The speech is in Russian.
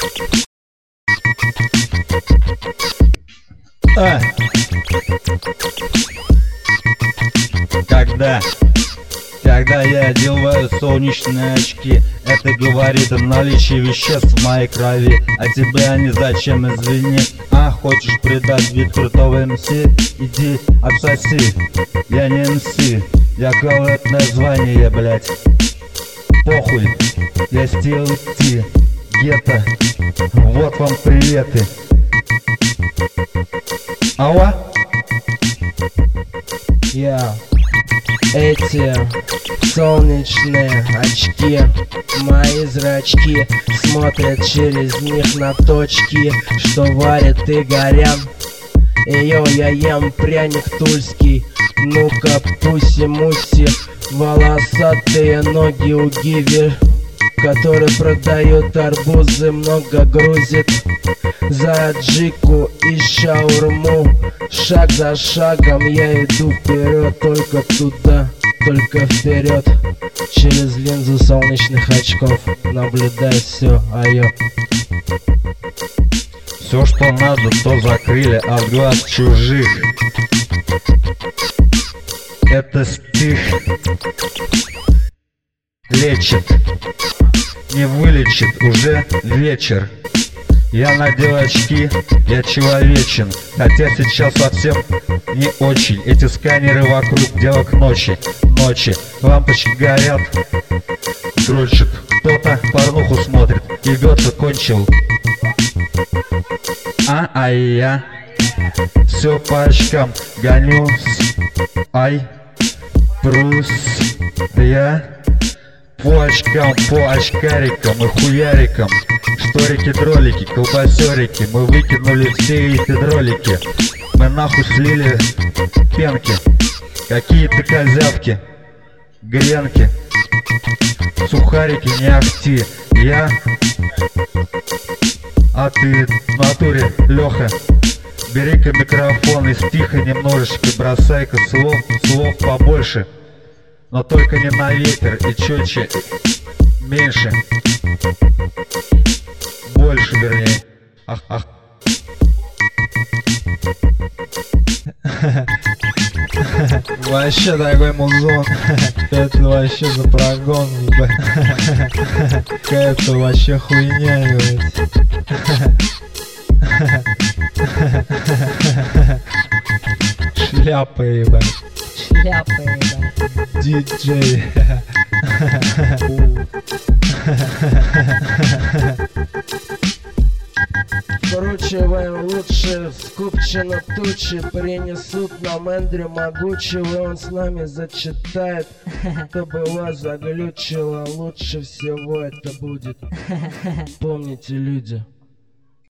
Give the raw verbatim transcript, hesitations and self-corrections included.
А. Когда, когда я одеваю солнечные очки, это говорит о наличии веществ в моей крови. А тебе они зачем, извини? А, хочешь придать вид крутого МС? Иди отсоси. Я не МС, я колотное звание, блять. Похуй, я стил идти. Гетто, вот вам приветы. Алло? Я эти солнечные очки, мои зрачки смотрят через них на точки, что варят и горят. Йо, я ем пряник тульский, ну-ка пуси-муси, волосатые ноги у Гиви, который продает арбузы, много грузит за аджику и шаурму. Шаг за шагом я иду вперед, только туда, только вперед. Через линзу солнечных очков наблюдаю все, айо. Все, что надо, то закрыли от глаз чужих. Это стих лечит, не вылечит, уже вечер. Я надел очки, я человечен, хотя сейчас совсем не очень. Эти сканеры вокруг, дело к ночи, ночи. Лампочки горят, дрочит, кто-то порнуху смотрит, ебется, кончил. А, а я все по очкам гонюсь, ай, прус, я по очкам, по очкарикам и хуярикам. Шторики-дролики, колбасерики, мы выкинули все эти дролики. Мы нахуй слили пенки, какие-то козявки, гренки, сухарики не ахти. Я, а ты в натуре, Леха, бери-ка микрофон и стиха немножечко бросай-ка слов, слов побольше, но только не на ветер и четче, меньше. Больше, вернее. Ах, ах. Вообще такой музон. Это вообще за прогон, ебать. Какая-то вообще хуйня, ебать. Шляпа, ебать. Шляпа, ебать. Диджей. Вкручиваем лучше, скупчено тучи, принесут нам Эндрю могучего, он с нами зачитает, чтобы вас заглючило, лучше всего это будет. Помните, люди.